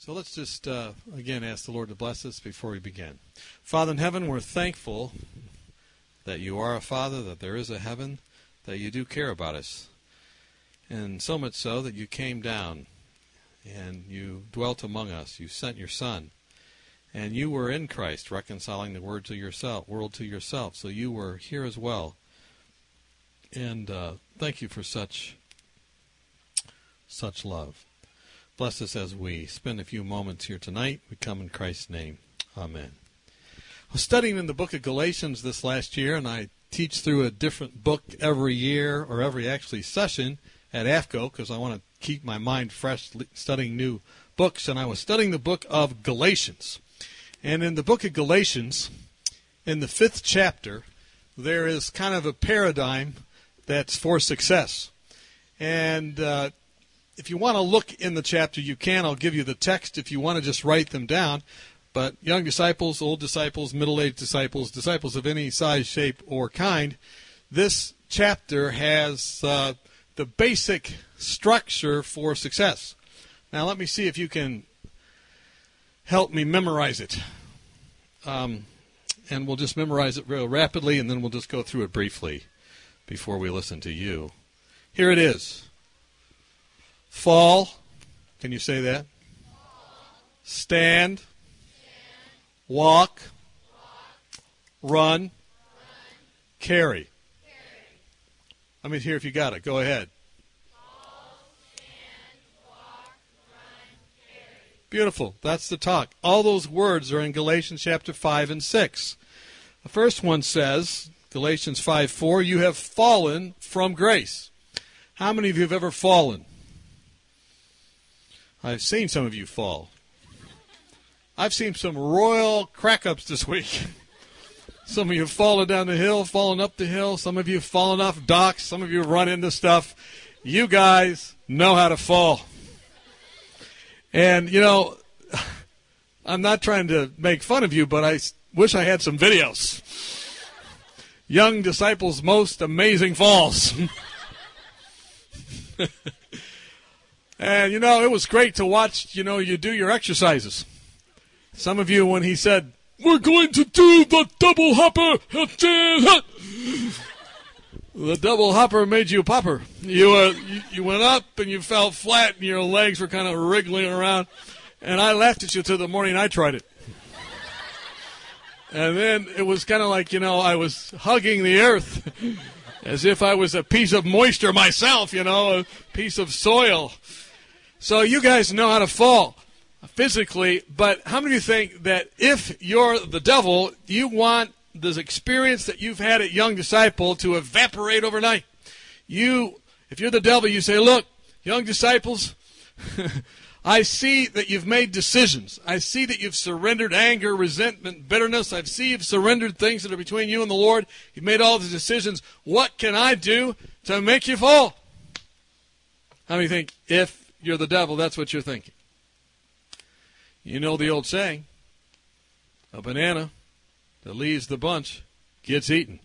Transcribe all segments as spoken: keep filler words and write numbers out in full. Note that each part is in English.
So let's just, uh, again, ask the Lord to bless us before we begin. Father in heaven, we're thankful that you are a Father, that there is a heaven, that you do care about us. And so much so that you came down and you dwelt among us. You sent your Son. And you were in Christ, reconciling the word to yourself, world to yourself. So you were here as well. And uh, thank you for such, such love. Bless us as we spend a few moments here tonight. We come in Christ's name. Amen. I was studying in the book of Galatians this last year, and I teach through a different book every year, or every actually session at A F C O, because I want to keep my mind fresh studying new books. And I was studying the book of Galatians. And in the book of Galatians, in the fifth chapter, there is kind of a paradigm that's for success. And uh, if you want to look in the chapter, you can. I'll give you the text if you want to just write them down. But young disciples, old disciples, middle-aged disciples, disciples of any size, shape, or kind, this chapter has uh, the basic structure for success. Now let me see if you can help me memorize it. Um, and we'll just memorize it real rapidly, and then we'll just go through it briefly before we listen to you. Here it is. Fall. Can you say that? Stand. Walk. Run. Carry. Let me hear if you got it. Go ahead. Beautiful. That's the talk. All those words are in Galatians chapter five and six. The first one says, Galatians five four, you have fallen from grace. How many of you have ever fallen? I've seen some of you fall. I've seen some royal crack-ups this week. Some of you have fallen down the hill, fallen up the hill. Some of you have fallen off docks. Some of you have run into stuff. You guys know how to fall. And, you know, I'm not trying to make fun of you, but I wish I had some videos. Young disciples' most amazing falls. And, you know, it was great to watch, you know, you do your exercises. Some of you, when he said, we're going to do the double hopper, the double hopper made you a popper. You, uh, you you went up and you fell flat and your legs were kind of wriggling around. And I laughed at you till the morning I tried it. And then it was kind of like, you know, I was hugging the earth as if I was a piece of moisture myself, you know, a piece of soil. So you guys know how to fall physically, but how many of you think that if you're the devil, you want this experience that you've had at Young Disciple to evaporate overnight? You, if you're the devil, you say, look, young disciples, I see that you've made decisions. I see that you've surrendered anger, resentment, bitterness. I see you've surrendered things that are between you and the Lord. You've made all the decisions. What can I do to make you fall? How many think if you're the devil, that's what you're thinking? You know the old saying, a banana that leaves the bunch gets eaten.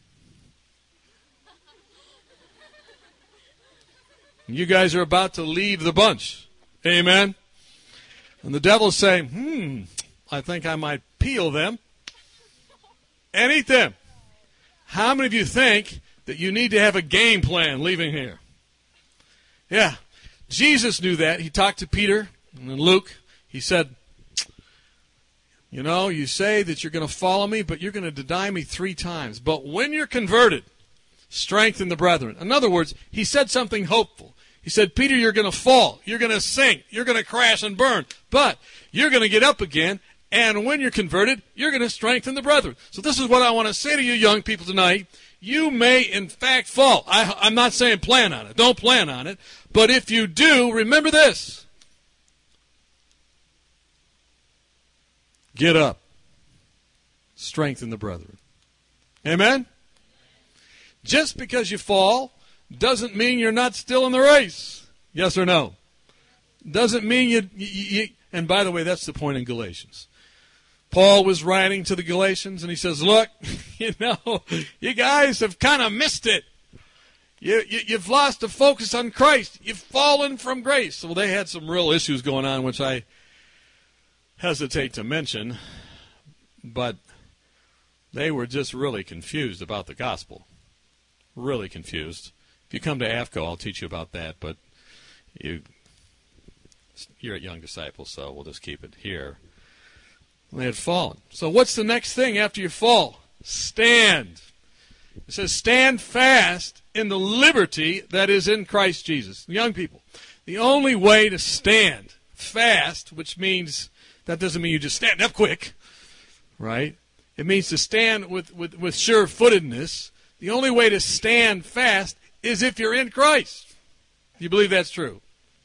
You guys are about to leave the bunch. Amen? And the devil's saying, hmm, I think I might peel them and eat them. How many of you think that you need to have a game plan leaving here? Yeah. Jesus knew that. He talked to Peter and Luke. He said, you know, you say that you're going to follow me, but you're going to deny me three times. But when you're converted, strengthen the brethren. In other words, he said something hopeful. He said, Peter, you're going to fall. You're going to sink. You're going to crash and burn. But you're going to get up again. And when you're converted, you're going to strengthen the brethren. So this is what I want to say to you young people tonight. You may, in fact, fall. I, I'm not saying plan on it. Don't plan on it. But if you do, remember this. Get up. Strengthen the brethren. Amen? Just because you fall doesn't mean you're not still in the race. Yes or no? Doesn't mean you, you, you... And by the way, that's the point in Galatians. Paul was writing to the Galatians, and he says, look, you know, you guys have kind of missed it. You, you, you've lost the focus on Christ. You've fallen from grace. Well, they had some real issues going on, which I hesitate to mention, but they were just really confused about the gospel. Really confused. If you come to A F C O, I'll teach you about that, but you, you're at Young Disciples, so we'll just keep it here. They had fallen. So what's the next thing after you fall? Stand. It says, stand fast in the liberty that is in Christ Jesus. Young people, the only way to stand fast, which means, that doesn't mean you just stand up quick, right? It means to stand with, with, with sure-footedness. The only way to stand fast is if you're in Christ. Do you believe that's true?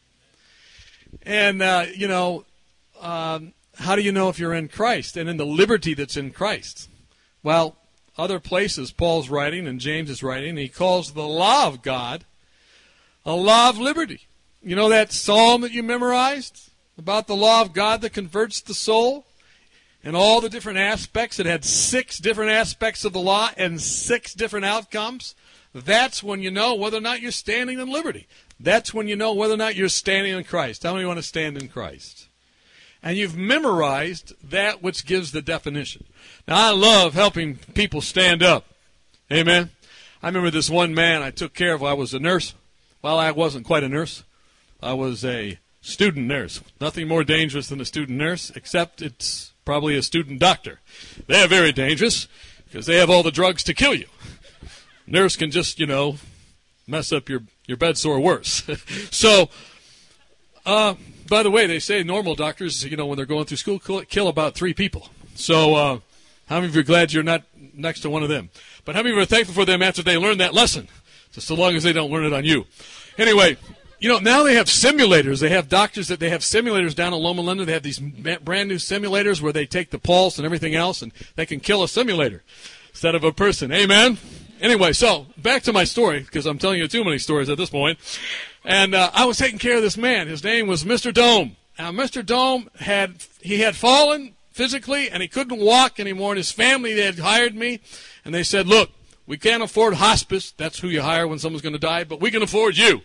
And, uh, you know, um, how do you know if you're in Christ and in the liberty that's in Christ? Well, other places Paul's writing and James is writing, he calls the law of God a law of liberty. You know that psalm that you memorized about the law of God that converts the soul? And all the different aspects, it had six different aspects of the law and six different outcomes. That's when you know whether or not you're standing in liberty. That's when you know whether or not you're standing in Christ. How many want to stand in Christ? And you've memorized that which gives the definition. Now, I love helping people stand up. Amen? I remember this one man I took care of while I was a nurse. Well, I wasn't quite a nurse. I was a student nurse. Nothing more dangerous than a student nurse, except it's probably a student doctor. They're very dangerous because they have all the drugs to kill you. Nurse can just, you know, mess up your, your bed sore worse. So, uh, by the way, they say normal doctors, you know, when they're going through school, kill about three people. So, uh, how many of you are glad you're not next to one of them? But how many of you are thankful for them after they learn that lesson? Just so long as they don't learn it on you. Anyway, you know, now they have simulators. They have doctors that they have simulators down in Loma Linda. They have these brand new simulators where they take the pulse and everything else, and they can kill a simulator instead of a person. Amen? Anyway, so back to my story, because I'm telling you too many stories at this point. And uh, I was taking care of this man. His name was Mister Dome. Now, Mister Dome, had he had fallen physically, and he couldn't walk anymore, and his family, they had hired me, and they said, look, we can't afford hospice. That's who you hire when someone's going to die, but we can afford you.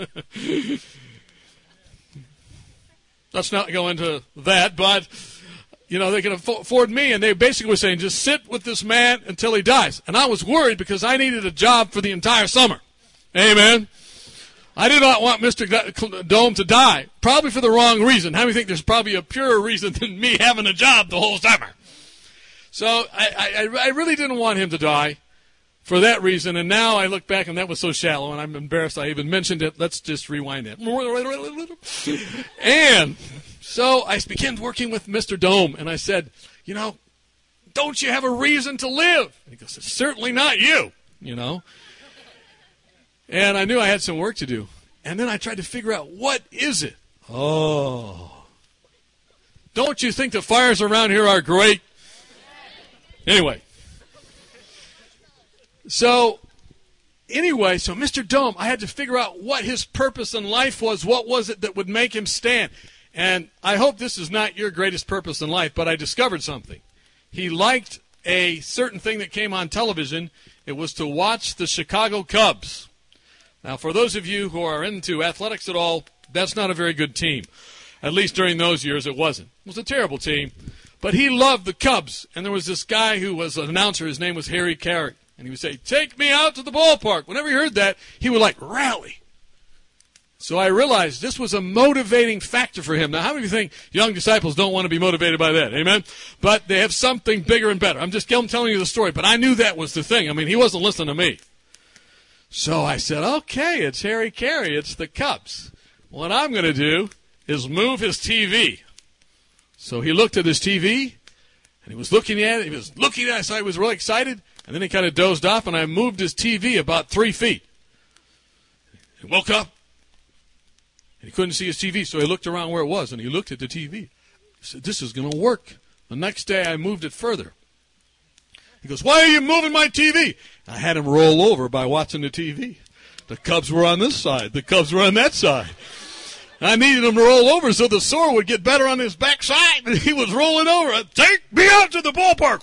Let's not go into that, but, you know, they can afford me, and they basically were saying, just sit with this man until he dies. And I was worried because I needed a job for the entire summer. Amen. I did not want Mister Dome to die, probably for the wrong reason. How many think there's probably a purer reason than me having a job the whole summer? So I, I, I really didn't want him to die for that reason, and now I look back, and that was so shallow, and I'm embarrassed I even mentioned it. Let's just rewind that. And so I began working with Mister Dome, and I said, you know, don't you have a reason to live? And he goes, certainly not you, you know. And I knew I had some work to do. And then I tried to figure out, what is it? Oh. Don't you think the fires around here are great? Anyway. So, anyway, so Mister Dome, I had to figure out what his purpose in life was. What was it that would make him stand? And I hope this is not your greatest purpose in life, but I discovered something. He liked a certain thing that came on television. It was to watch the Chicago Cubs. Now, for those of you who are into athletics at all, that's not a very good team. At least during those years, it wasn't. It was a terrible team. But he loved the Cubs. And there was this guy who was an announcer. His name was Harry Carey. And he would say, take me out to the ballpark. Whenever he heard that, he would like rally. So I realized this was a motivating factor for him. Now, how many of you think young disciples don't want to be motivated by that? Amen? But they have something bigger and better. I'm just I'm telling you the story, but I knew that was the thing. I mean, he wasn't listening to me. So I said, okay, it's Harry Carey. It's the Cubs. What I'm going to do is move his T V. So he looked at his T V, and he was looking at it. He was looking at it, so he was really excited. And then he kind of dozed off, and I moved his T V about three feet. He woke up, and he couldn't see his T V, so he looked around where it was, and he looked at the T V. He said, this is going to work. The next day, I moved it further. He goes, why are you moving my T V? I had him roll over by watching the T V. The Cubs were on this side. The Cubs were on that side. I needed him to roll over so the sore would get better on his backside, and he was rolling over. Take me out to the ballpark.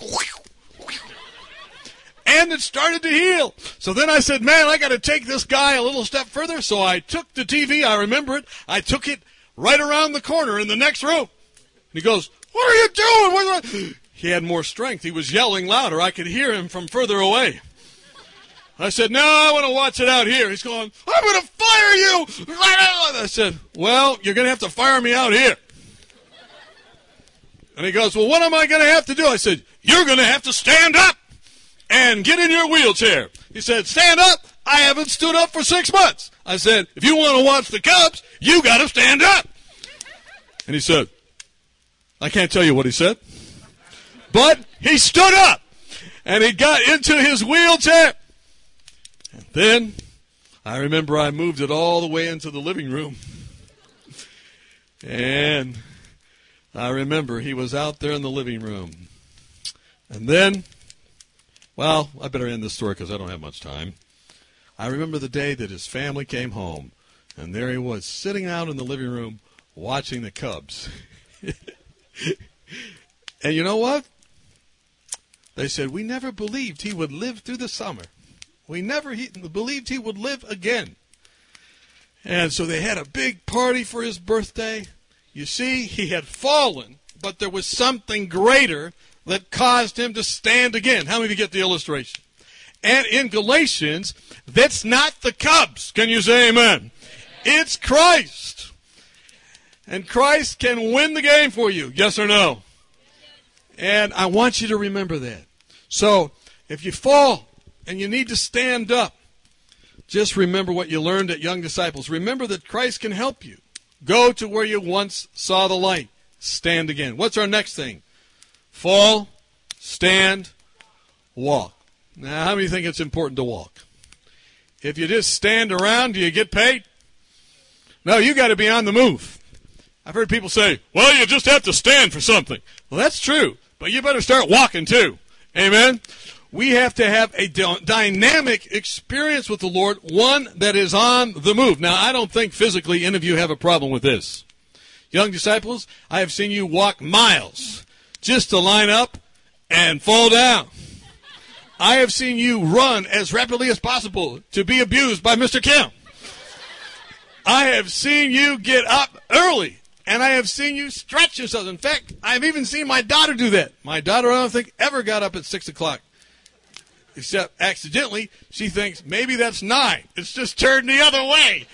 And it started to heal. So then I said, man, I got to take this guy a little step further. So I took the T V. I remember it. I took it right around the corner in the next room. And he goes, What are you doing? What are you... He had more strength. He was yelling louder. I could hear him from further away. I said, no, I want to watch it out here. He's going, I'm going to fire you. I said, well, you're going to have to fire me out here. And he goes, well, what am I going to have to do? I said, you're going to have to stand up and get in your wheelchair. He said, stand up? I haven't stood up for six months. I said, if you want to watch the Cubs, you got to stand up. And he said, I can't tell you what he said, but he stood up and he got into his wheelchair. And then I remember I moved it all the way into the living room. And I remember he was out there in the living room. And then, well, I better end this story because I don't have much time. I remember the day that his family came home, and there he was sitting out in the living room watching the Cubs. And you know what? They said, we never believed he would live through the summer. We never he, believed he would live again. And so they had a big party for his birthday. You see, he had fallen, but there was something greater that caused him to stand again. How many of you get the illustration? And in Galatians, that's not the Cubs. Can you say amen? It's Christ. And Christ can win the game for you. Yes or no? And I want you to remember that. So, if you fall and you need to stand up, just remember what you learned at Young Disciples. Remember that Christ can help you. Go to where you once saw the light. Stand again. What's our next thing? Fall, stand, walk. Now, how many think it's important to walk? If you just stand around, do you get paid? No, you got to be on the move. I've heard people say, well, you just have to stand for something. Well, that's true, but you better start walking too. Amen? We have to have a dynamic experience with the Lord, one that is on the move. Now, I don't think physically any of you have a problem with this. Young disciples, I have seen you walk miles just to line up and fall down. I have seen you run as rapidly as possible to be abused by Mister Kim. I have seen you get up early, and I have seen you stretch yourself. In fact, I've even seen my daughter do that. My daughter, I don't think, ever got up at six o'clock. Except accidentally, she thinks maybe that's nine. It's just turned the other way.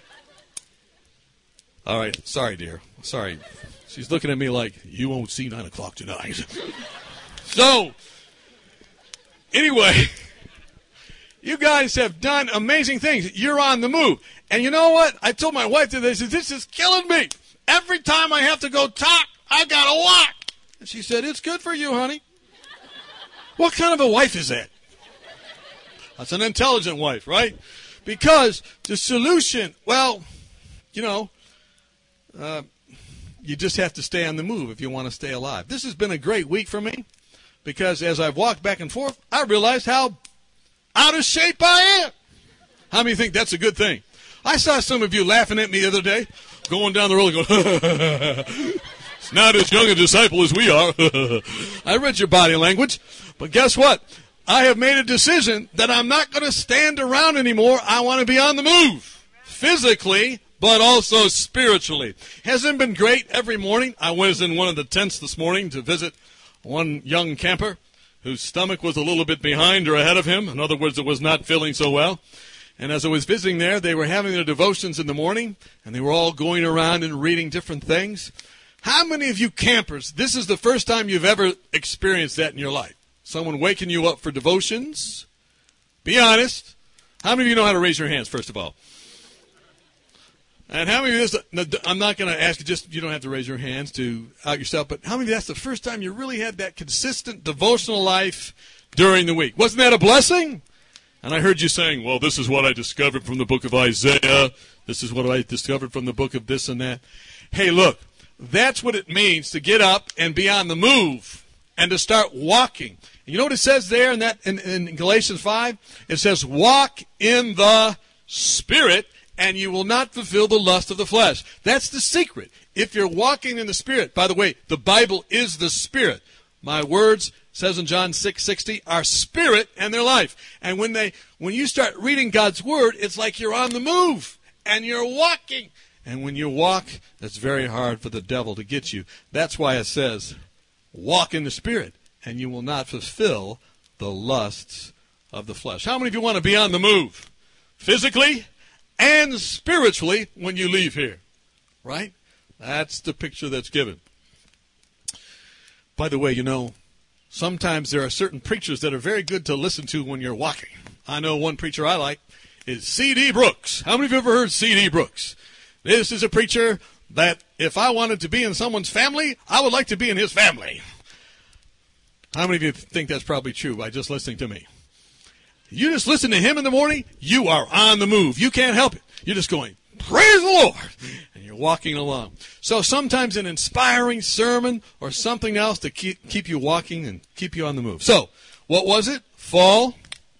All right, sorry, dear. Sorry. She's looking at me like, you won't see nine o'clock tonight. So, anyway, you guys have done amazing things. You're on the move. And you know what? I told my wife today, I said, this is killing me. Every time I have to go talk, I got to walk. And she said, it's good for you, honey. What kind of a wife is that? That's an intelligent wife, right? Because the solution, well, you know, uh, you just have to stay on the move if you want to stay alive. This has been a great week for me because as I've walked back and forth, I realized how out of shape I am. How many think that's a good thing? I saw some of you laughing at me the other day, going down the road and going, it's not as young a disciple as we are. I read your body language, but guess what? I have made a decision that I'm not going to stand around anymore. I want to be on the move, physically, but also spiritually. Hasn't it been great every morning? I was in one of the tents this morning to visit one young camper whose stomach was a little bit behind or ahead of him. In other words, it was not feeling so well. And as I was visiting there, they were having their devotions in the morning, and they were all going around and reading different things. How many of you campers, this is the first time you've ever experienced that in your life? Someone waking you up for devotions? Be honest. How many of you know how to raise your hands, first of all? And how many of you, this, I'm not going to ask you, just you don't have to raise your hands to out yourself, but how many of you, that's the first time you really had that consistent devotional life during the week? Wasn't that a blessing? And I heard you saying, well, this is what I discovered from the book of Isaiah. This is what I discovered from the book of this and that. Hey, look, that's what it means to get up and be on the move and to start walking. You know what it says there in that in, in Galatians five? It says, walk in the Spirit, and you will not fulfill the lust of the flesh. That's the secret. If you're walking in the Spirit, by the way, the Bible is the Spirit. My words, says in John six sixty, are spirit and their life. And when they, when you start reading God's Word, it's like you're on the move, and you're walking, And when you walk, it's very hard for the devil to get you. That's why it says, walk in the Spirit, and you will not fulfill the lusts of the flesh. How many of you want to be on the move, physically and spiritually, when you leave here? Right? That's the picture that's given. By the way, you know, sometimes there are certain preachers that are very good to listen to when you're walking. I know one preacher I like is C D Brooks. How many of you have ever heard C D Brooks? This is a preacher that if I wanted to be in someone's family, I would like to be in his family. How many of you think that's probably true by just listening to me? You just listen to him in the morning, you are on the move. You can't help it. You're just going, praise the Lord, and you're walking along. So sometimes an inspiring sermon or something else to keep, keep you walking and keep you on the move. So, what was it? Fall.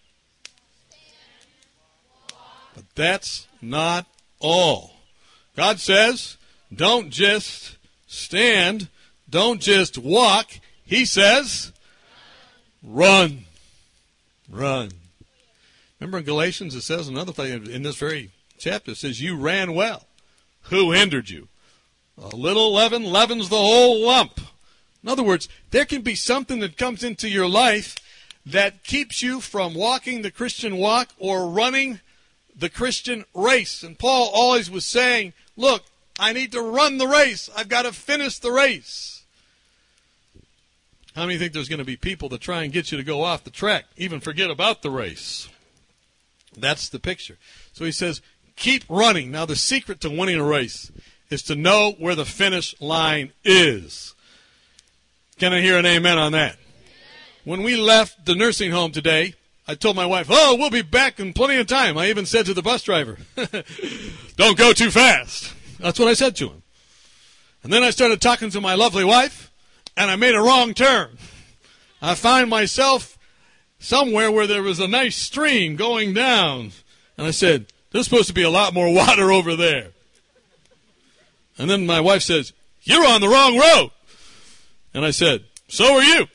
But that's not all. God says, don't just stand, don't just walk. He says, run. Run. Remember in Galatians it says another thing in this very chapter, it says, you ran well. Who hindered you? A little leaven leavens the whole lump. In other words, there can be something that comes into your life that keeps you from walking the Christian walk or running the Christian race. And Paul always was saying, look, I need to run the race. I've got to finish the race. How many think there's going to be people that try and get you to go off the track, even forget about the race? That's the picture. So he says, keep running. Now the secret to winning a race is to know where the finish line is. Can I hear an amen on that? When we left the nursing home today, I told my wife, oh, we'll be back in plenty of time. I even said to the bus driver, don't go too fast. That's what I said to him. And then I started talking to my lovely wife, and I made a wrong turn. I find myself somewhere where there was a nice stream going down. And I said, there's supposed to be a lot more water over there. And then my wife says, you're on the wrong road. And I said, so are you.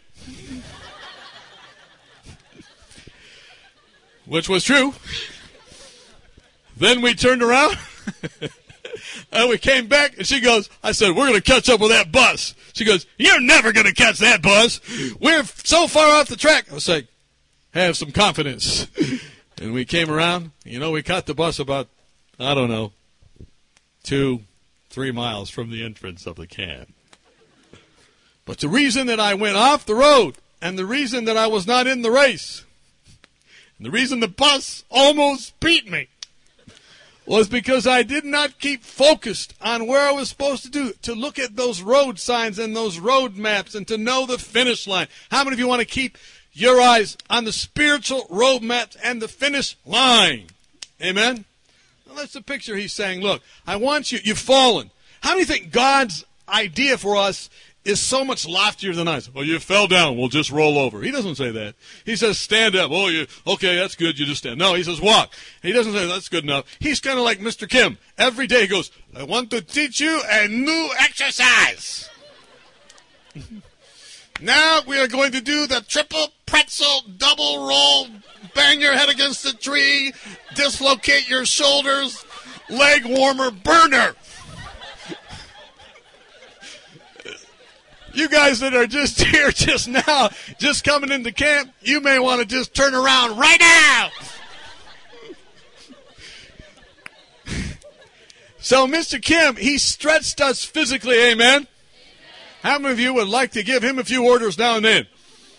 Which was true. Then we turned around and we came back and she goes, I said, we're going to catch up with that bus. She goes, you're never going to catch that bus. We're so far off the track. I was like, have some confidence. And we came around. You know, we caught the bus about, I don't know, two, three miles from the entrance of the camp. But the reason that I went off the road and the reason that I was not in the race and the reason the bus almost beat me was because I did not keep focused on where I was supposed to do, to look at those road signs and those road maps and to know the finish line. How many of you want to keep your eyes on the spiritual road maps and the finish line? Amen? Well, that's the picture he's saying. Look, I want you, you've fallen. How many think God's idea for us is so much loftier than us? Well, you fell down. We'll just roll over. He doesn't say that. He says, stand up. Oh, you okay, that's good. You just stand. No, he says, walk. He doesn't say that's good enough. He's kind of like Mister Kim. Every day he goes, I want to teach you a new exercise. Now we are going to do the triple pretzel double roll, bang your head against the tree, dislocate your shoulders, leg warmer burner. You guys that are just here just now, just coming into camp, you may want to just turn around right now. So Mister Kim, he stretched us physically, amen? Amen? How many of you would like to give him a few orders now and then?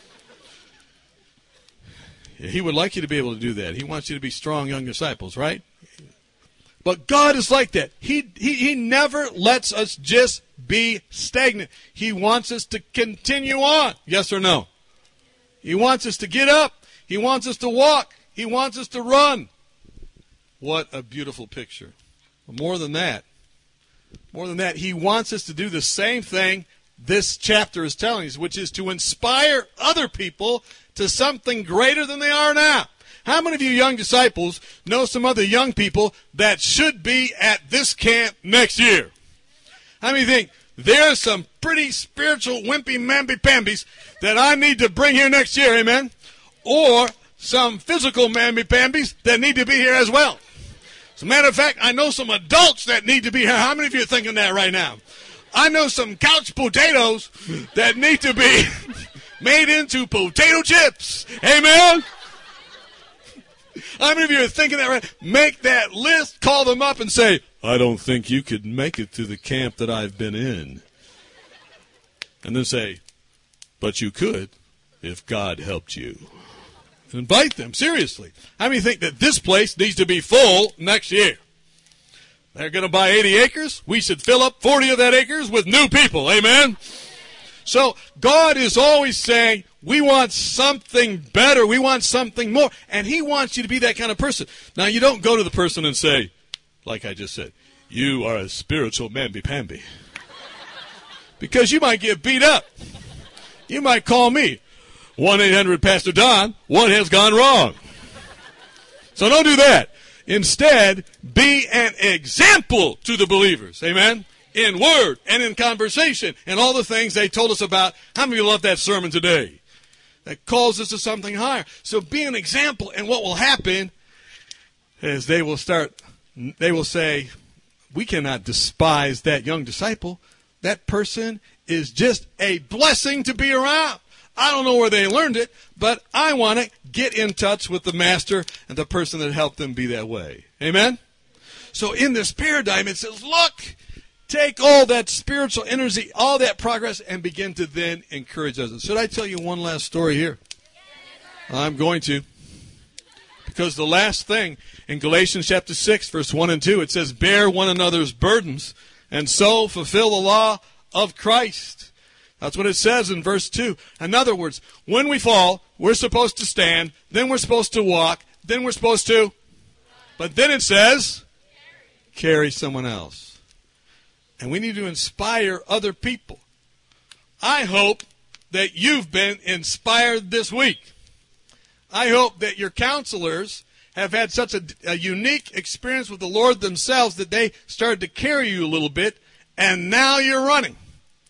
He would like you to be able to do that. He wants you to be strong young disciples, right? But God is like that. He, he, he never lets us just be stagnant. He wants us to continue on. Yes or no? He wants us to get up. He wants us to walk. He wants us to run. What a beautiful picture. But more than that, more than that, he wants us to do the same thing this chapter is telling us, which is to inspire other people to something greater than they are now. How many of you young disciples know some other young people that should be at this camp next year? How many think there's some pretty spiritual wimpy mamby pambies that I need to bring here next year, amen? Or some physical mamby pambies that need to be here as well. As a matter of fact, I know some adults that need to be here. How many of you are thinking that right now? I know some couch potatoes that need to be made into potato chips. Amen? How many of you are thinking that right? Make that list, call them up and say, I don't think you could make it to the camp that I've been in. And then say, but you could if God helped you. Invite them, seriously. How many think that this place needs to be full next year? They're going to buy eighty acres. We should fill up forty of that acres with new people. Amen? So God is always saying, we want something better. We want something more. And he wants you to be that kind of person. Now, you don't go to the person and say, like I just said, you are a spiritual mamby-pamby. Because you might get beat up. You might call me. one eight hundred Pastor Don, what has gone wrong? So don't do that. Instead, be an example to the believers. Amen? In word and in conversation and all the things they told us about. How many of you love that sermon today? That calls us to something higher. So be an example, and what will happen is they will start, they will say, we cannot despise that young disciple. That person is just a blessing to be around. I don't know where they learned it, but I want to get in touch with the master and the person that helped them be that way. Amen? So in this paradigm, it says, look, take all that spiritual energy, all that progress, and begin to then encourage others. Should I tell you one last story here? I'm going to. Because the last thing in Galatians chapter six, verse one and two, it says, bear one another's burdens, and so fulfill the law of Christ. That's what it says in verse two. In other words, when we fall, we're supposed to stand, then we're supposed to walk, then we're supposed to, but then it says, carry someone else. And we need to inspire other people. I hope that you've been inspired this week. I hope that your counselors have had such a, a unique experience with the Lord themselves that they started to carry you a little bit, and now you're running.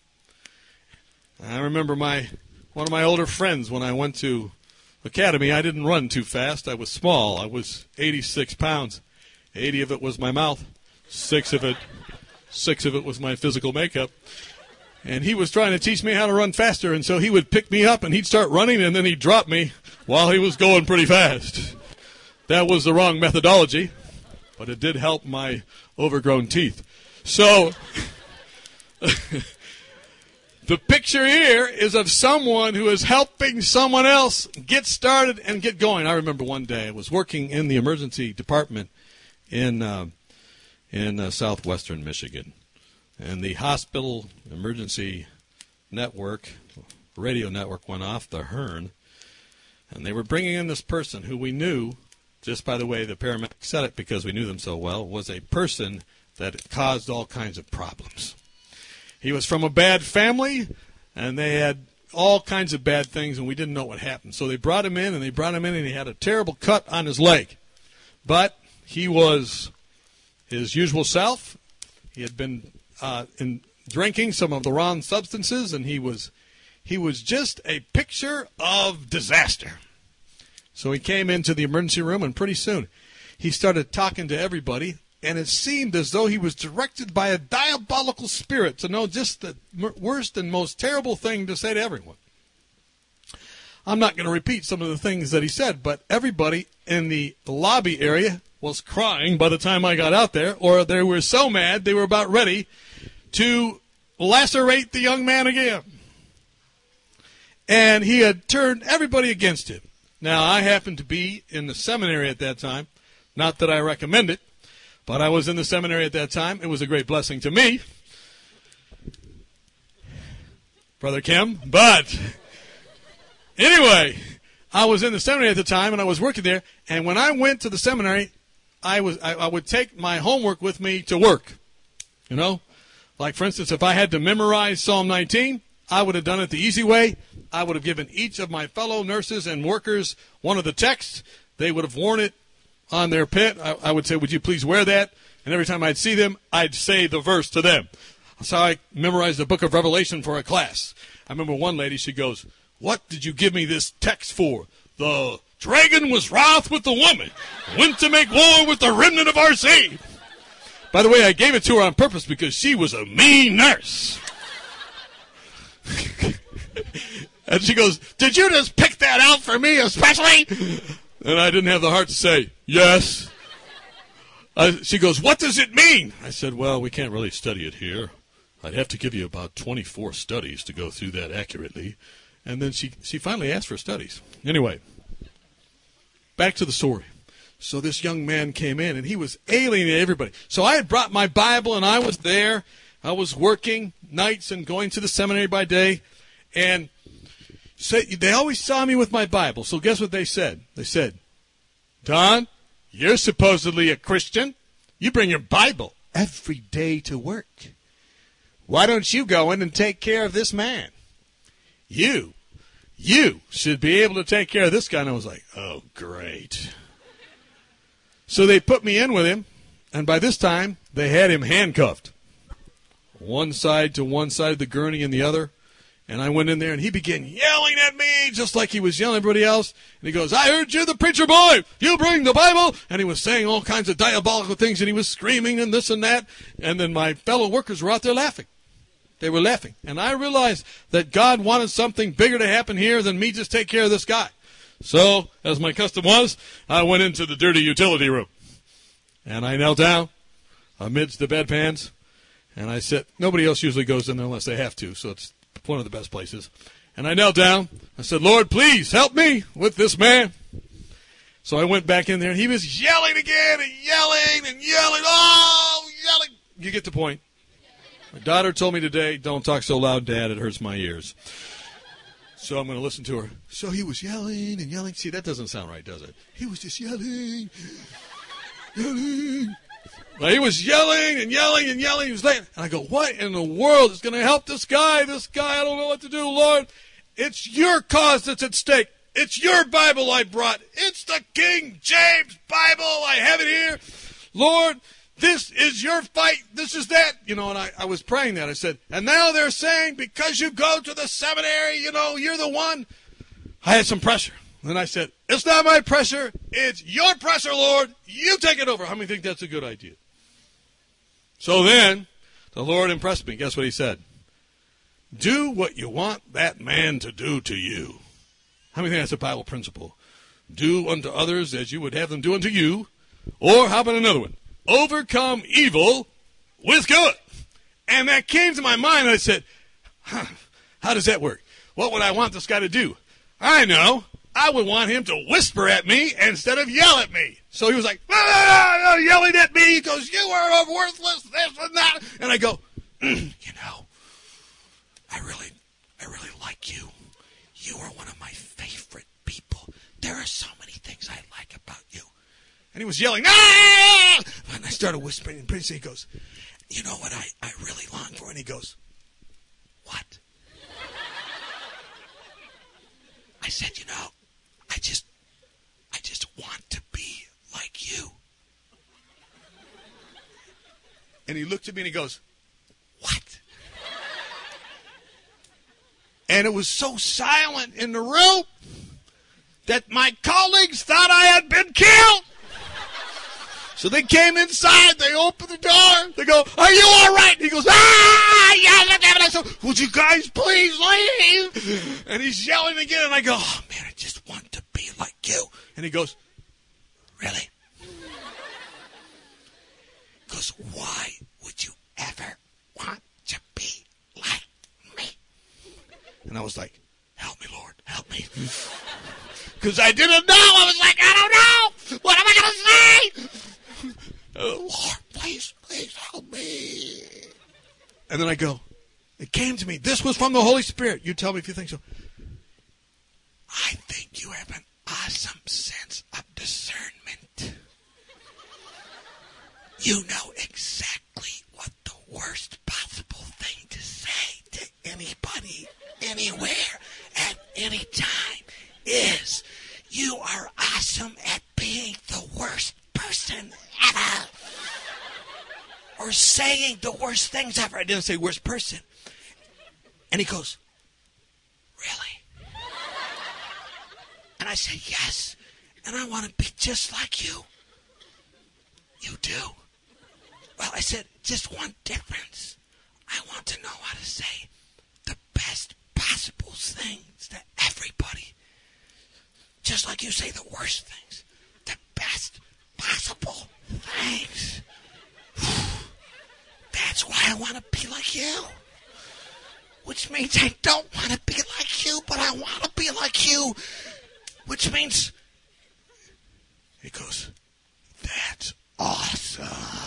I remember my one of my older friends when I went to academy. I didn't run too fast. I was small. I was eighty-six pounds. eighty of it was my mouth. Six of it, six of it was my physical makeup. And he was trying to teach me how to run faster, and so he would pick me up and he'd start running, and then he'd drop me while he was going pretty fast. That was the wrong methodology, but it did help my overgrown teeth. So the picture here is of someone who is helping someone else get started and get going. I remember one day I was working in the emergency department in uh, in uh, southwestern Michigan, and the hospital emergency network, radio network went off, the Hearn, and they were bringing in this person who we knew, just by the way the paramedic said it because we knew them so well, was a person that caused all kinds of problems. He was from a bad family, and they had all kinds of bad things, and we didn't know what happened. So they brought him in, and they brought him in, and he had a terrible cut on his leg. But he was his usual self. He had been uh, in drinking some of the wrong substances, and he was he was just a picture of disaster. So he came into the emergency room, and pretty soon he started talking to everybody. And it seemed as though he was directed by a diabolical spirit to know just the worst and most terrible thing to say to everyone. I'm not going to repeat some of the things that he said, but everybody in the lobby area was crying by the time I got out there, or they were so mad they were about ready to lacerate the young man again. And he had turned everybody against him. Now, I happened to be in the seminary at that time. Not that I recommend it. But I was in the seminary at that time. It was a great blessing to me, Brother Kim. But anyway, I was in the seminary at the time, and I was working there. And when I went to the seminary, I was I, I would take my homework with me to work. You know, like for instance, if I had to memorize Psalm nineteen, I would have done it the easy way. I would have given each of my fellow nurses and workers one of the texts. They would have worn it on their pit. I, I would say, would you please wear that? And every time I'd see them, I'd say the verse to them. That's how I memorized the book of Revelation for a class. I remember one lady, she goes, what did you give me this text for? The Dragon was wroth with the woman, went to make war with the remnant of our seed. By the way, I gave it to her on purpose because she was a mean nurse. And she goes, did you just pick that out for me especially? And I didn't have the heart to say, yes. I, she goes, what does it mean? I said, well, we can't really study it here. I'd have to give you about twenty-four studies to go through that accurately. And then she, she finally asked for studies. Anyway, back to the story. So this young man came in, and he was alienating everybody. So I had brought my Bible, and I was there. I was working nights and going to the seminary by day. And so they always saw me with my Bible. So guess what they said? They said, Don, you're supposedly a Christian. You bring your Bible every day to work. Why don't you go in and take care of this man? You, you should be able to take care of this guy. And I was like, oh, great. So they put me in with him, and by this time, they had him handcuffed. One side to one side of the gurney and the other. And I went in there, and he began yelling at me just like he was yelling at everybody else. And he goes, I heard you, the preacher boy. You bring the Bible. And he was saying all kinds of diabolical things, and he was screaming and this and that. And then my fellow workers were out there laughing. They were laughing. And I realized that God wanted something bigger to happen here than me just take care of this guy. So, as my custom was, I went into the dirty utility room. And I knelt down amidst the bedpans. And I said, nobody else usually goes in there unless they have to, so it's one of the best places. And I knelt down. I said, Lord, please help me with this man. So I went back in there, and he was yelling again and yelling and yelling. Oh, yelling. You get the point. My daughter told me today, don't talk so loud, Dad. It hurts my ears. So I'm going to listen to her. So he was yelling and yelling. See, that doesn't sound right, does it? He was just yelling, yelling. Well, he was yelling and yelling and yelling. He was late. And I go, what in the world is going to help this guy? This guy, I don't know what to do, Lord. It's your cause that's at stake. It's your Bible I brought. It's the King James Bible. I have it here. Lord, this is your fight. This is that. You know, and I, I was praying that. I said, and now they're saying because you go to the seminary, you know, you're the one. I had some pressure. And I said, it's not my pressure. It's your pressure, Lord. You take it over. How many think that's a good idea? So then the Lord impressed me. Guess what he said? Do what you want that man to do to you. How many think that's a Bible principle? Do unto others as you would have them do unto you. Or how about another one? Overcome evil with good. And that came to my mind, and I said, huh, how does that work? What would I want this guy to do? I know. I would want him to whisper at me instead of yell at me. So he was like, ah, yelling at me. He goes, you are a worthless this and that. And I go, mm, you know, I really, I really like you. You are one of my favorite people. There are so many things I like about you. And he was yelling, ah! And I started whispering, and pretty soon he goes, you know what I, I really long for? And he goes, what? I said, you know, I just, I just want to be like you. And he looked at me and he goes, what? And it was so silent in the room that my colleagues thought I had been killed. So they came inside, they opened the door, they go, are you all right? And he goes, ah, yeah, and I said, would you guys please leave? And he's yelling again, and I go, oh man, I just want to be like you. And he goes, really? He goes, why would you ever want to be like me? And I was like, help me, Lord, help me. Because I didn't know. I was like, I don't know. What am I going to say? Oh, Lord, please, please help me. And then I go, it came to me. This was from the Holy Spirit. You tell me if you think so. I think you have an awesome sense of discernment. You know exactly what the worst possible thing to say to anybody, anywhere, at any time is. You are awesome at being the worst person ever. Or saying the worst things ever. I didn't say worst person. And he goes, really? And I said, yes, and I want to be just like you. You do? Well, I said, just one difference. I want to know how to say the best possible things to everybody. Just like you say the worst things. The best possible things. That's why I want to be like you. Which means I don't want to be like you, but I want to be like you. Which means, he goes, that's awesome.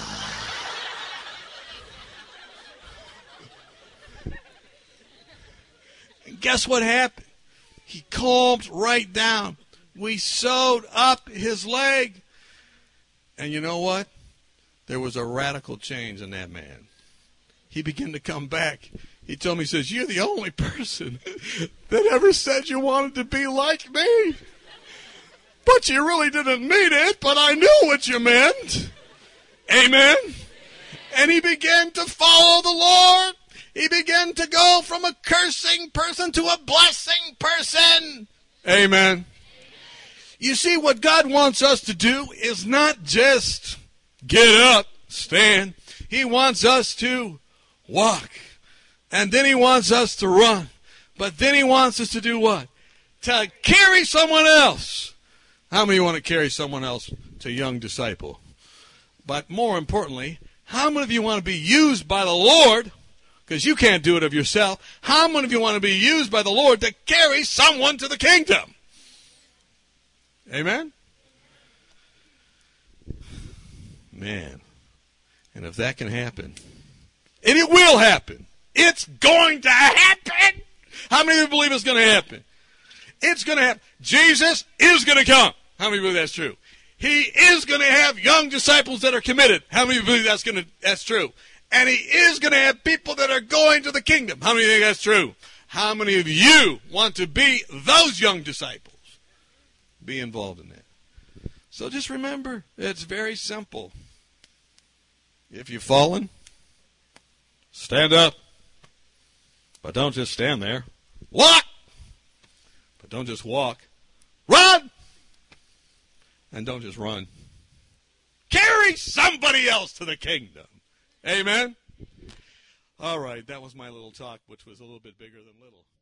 And guess what happened? He calmed right down. We sewed up his leg. And you know what? There was a radical change in that man. He began to come back. He told me, he says, you're the only person that ever said you wanted to be like me. But you really didn't mean it, but I knew what you meant. Amen. And he began to follow the Lord. He began to go from a cursing person to a blessing person. Amen. You see, what God wants us to do is not just get up, stand. He wants us to walk. And then he wants us to run. But then he wants us to do what? To carry someone else. How many want to carry someone else to a young disciple? But more importantly, how many of you want to be used by the Lord? Because you can't do it of yourself. How many of you want to be used by the Lord to carry someone to the kingdom? Amen? Man. And if that can happen, and it will happen, it's going to happen. How many of you believe it's going to happen? It's going to happen. Jesus is going to come. How many believe that's true? He is going to have young disciples that are committed. How many believe that's going to that's true? And he is going to have people that are going to the kingdom. How many think that's true? How many of you want to be those young disciples? Be involved in that. So just remember, it's very simple. If you've fallen, stand up. But don't just stand there. Walk! But don't just walk. Run! And don't just run. Carry somebody else to the kingdom. Amen? All right, that was my little talk, which was a little bit bigger than little.